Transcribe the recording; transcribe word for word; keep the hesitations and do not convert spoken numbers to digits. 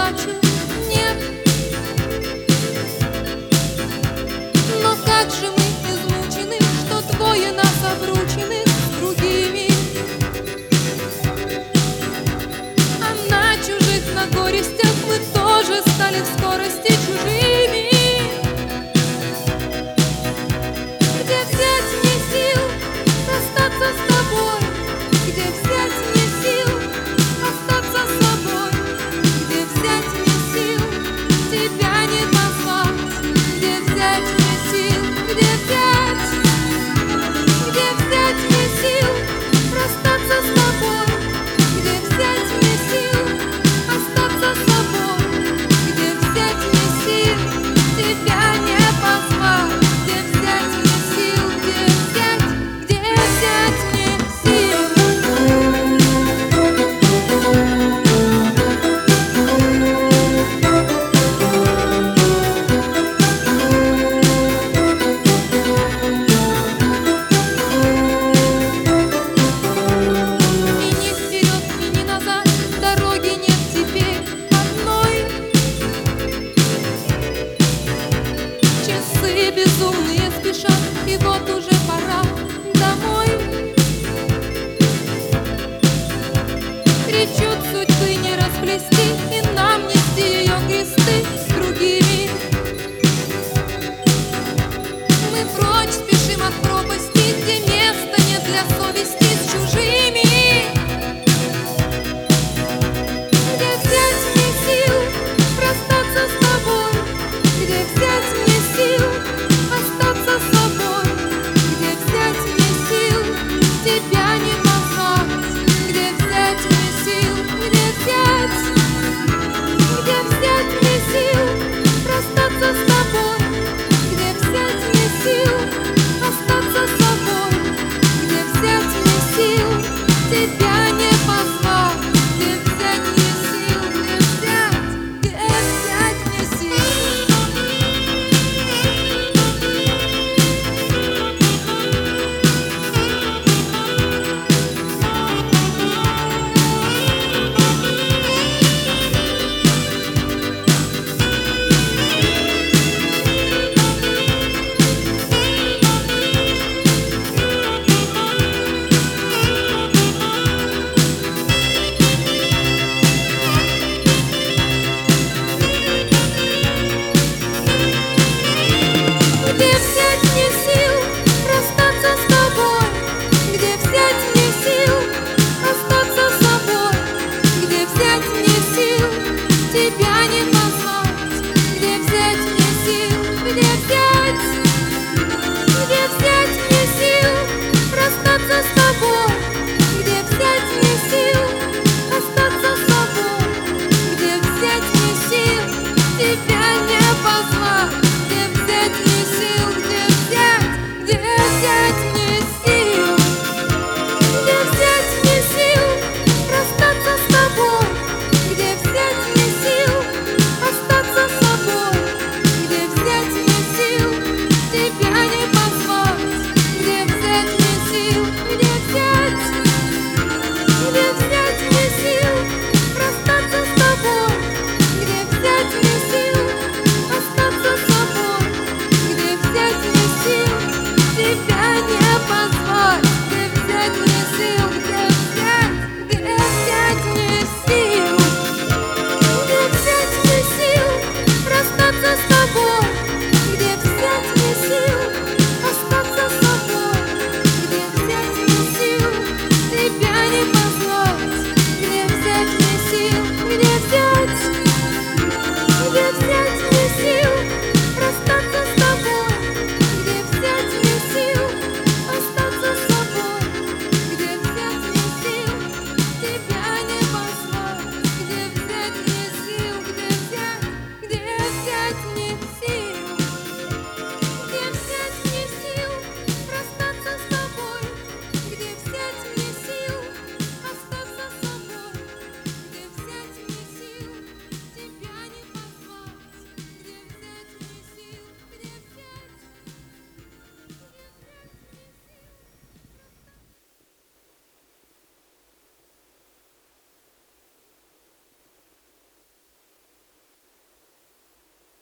плачу, нет. Но как же мы измучены, что двое нас обручены с другими. А на чужих, на горестях мы тоже стали в скорости чужими. Где взять мне сил расстаться с тобой? Где взять мне сил остаться собой? Где взять мне сил тебя не позвать? Где взять мне сил? Где взять? Где взять мне сил расстаться с тобой? Где взять мне сил остаться собой? Где взять мне сил тебя не позвать? Где взять мне сил? Где взять? Где взять мне сил? И ни вперед, и ни назад дороги нет теперь одной. Часы безумные спешат, и вот уже